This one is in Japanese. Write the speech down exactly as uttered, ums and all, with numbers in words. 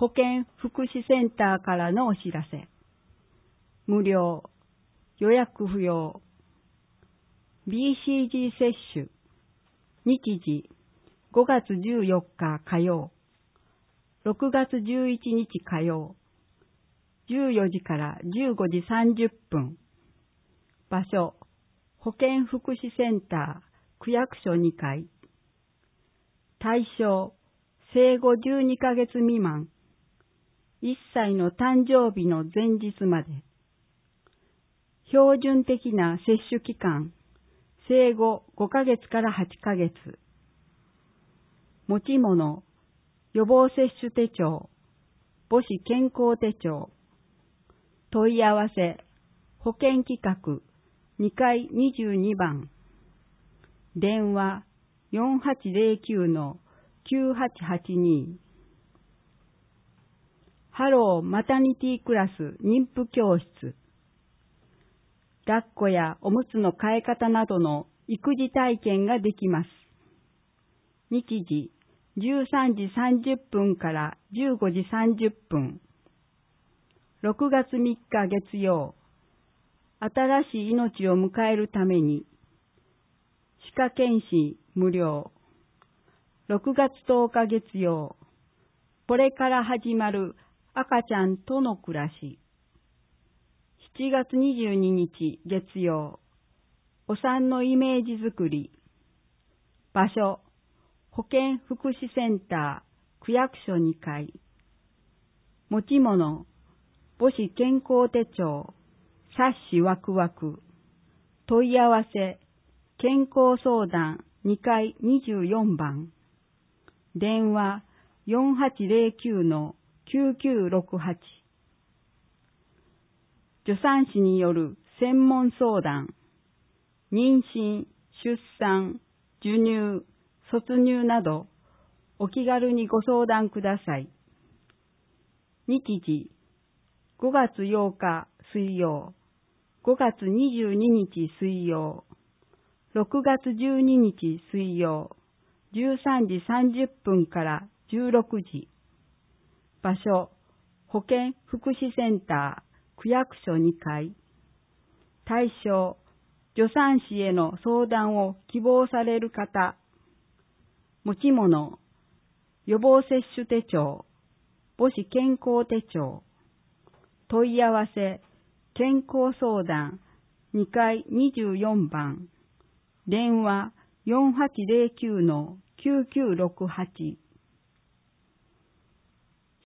保健福祉センターからのお知らせ。無料、予約不要。ビーシージー 接種。日時、ごがつじゅうよっか火曜、ろくがつじゅういちにち火曜、じゅうよじからじゅうごじさんじゅっぷん。場所、保健福祉センター、区役所にかい。対象、生後じゅうにかげつ未満。いっさいの誕生日の前日まで。標準的な接種期間、生後ごかげつからはちかげつ。持ち物、予防接種手帳、母子健康手帳。問い合わせ、保健企画、にかいにじゅうにばん。電話、よんはちゼロきゅうのきゅうはちはちに。ハローマタニティクラス妊婦教室。抱っこやおむつの替え方などの育児体験ができます。日時、じゅうさんじさんじゅっぷんからじゅうごじさんじゅっぷん。ろくがつみっか月曜。新しい命を迎えるために。歯科検診無料。ろくがつとおか月曜。これから始まる赤ちゃんとの暮らし。しちがつにじゅうににち月曜。お産のイメージ作り。場所、保健福祉センター、区役所にかい。持ち物、母子健康手帳、冊子ワクワク。問い合わせ、健康相談にかいにじゅうよんばん。電話よんはちゼロきゅうのきゅうきゅうろくはち。助産師による専門相談、妊娠、出産、授乳、卒乳など、お気軽にご相談ください。日時、ごがつようか水曜、ごがつにじゅうににち水曜、ろくがつじゅうににち水曜、じゅうさんじさんじゅっぷんからじゅうろくじ。場所、保健福祉センター、区役所にかい。対象、助産師への相談を希望される方。持ち物、予防接種手帳、母子健康手帳。問い合わせ、健康相談にかいにじゅうよんばん。電話よんはちゼロきゅうのきゅうきゅうろくはち。